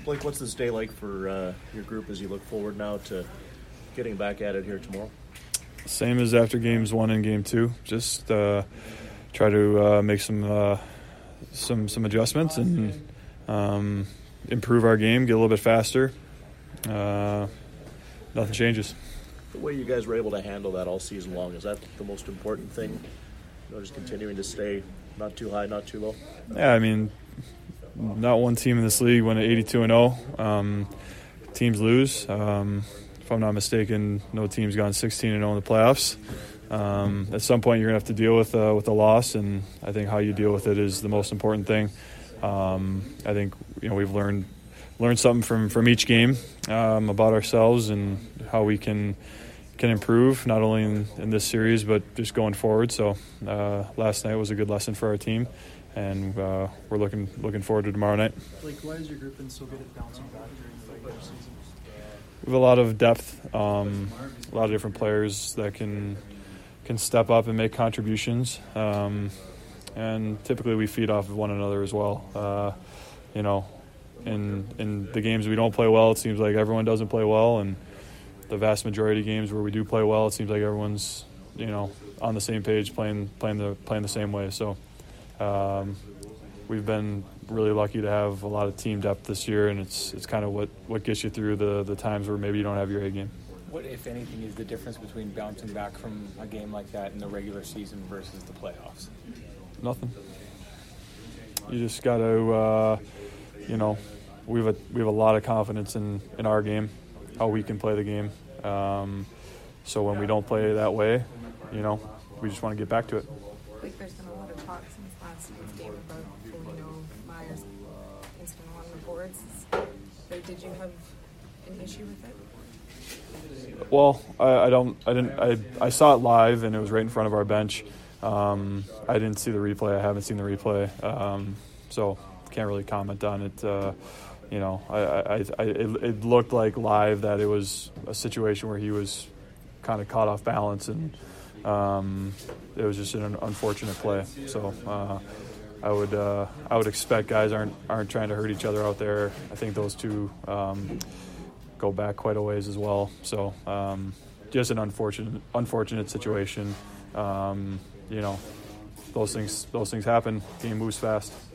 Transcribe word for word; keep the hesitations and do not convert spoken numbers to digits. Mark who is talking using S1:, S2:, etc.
S1: Blake, what's this day like for uh, your group as you look forward now to getting back at it here tomorrow?
S2: Same as after games one and game two. Just uh, try to uh, make some uh, some some adjustments and um, improve our game, get a little bit faster. Uh, nothing changes.
S1: The way you guys were able to handle that all season long, is that the most important thing? You know, just continuing to stay not too high, not too low?
S2: Yeah, I mean, not one team in this league went at eighty-two and oh. Um, teams lose. Um, if I'm not mistaken, no team's gone sixteen and oh in the playoffs. Um, at some point, you're going to have to deal with uh, with a loss, and I think how you deal with it is the most important thing. Um, I think you know we've learned learned something from, from each game um, about ourselves and how we can can improve, not only in, in this series but just going forward. So uh, last night was a good lesson for our team, and uh, we're looking looking forward to tomorrow night.
S3: Like, why has your group been so good at bouncing back during the regular season?
S2: We have a lot of depth, um, a lot of different players that can can step up and make contributions, um, and typically we feed off of one another as well. Uh, you know, in in the games we don't play well, it seems like everyone doesn't play well, and the vast majority of games where we do play well, it seems like everyone's you know on the same page, playing playing the playing the same way. So um, we've been really lucky to have a lot of team depth this year, and it's it's kind of what, what gets you through the, the times where maybe you don't have your A game.
S4: What, if anything, is the difference between bouncing back from a game like that in the regular season versus the playoffs?
S2: Nothing. You just got to, uh, you know, we have a we have a lot of confidence in, in our game, how we can play the game. Um, so when we don't play that way, you know, we just want to get back to it.
S5: Like, there's been a lot of talk since last night's game about Foligno, Myers incident along the boards. Like, did you have an issue with it?
S2: Well, I, I don't. I didn't. I I saw it live, and it was right in front of our bench. Um, I didn't see the replay. I haven't seen the replay, um, so can't really comment on it. Uh, you know, I, I, I it, it looked like live that it was a situation where he was kind of caught off balance, and um, it was just an unfortunate play. So uh, I would uh, I would expect guys aren't aren't trying to hurt each other out there. I think those two. Um, go back quite a ways as well. So um, just an unfortunate unfortunate situation. Um, you know, those things those things happen. Game moves fast.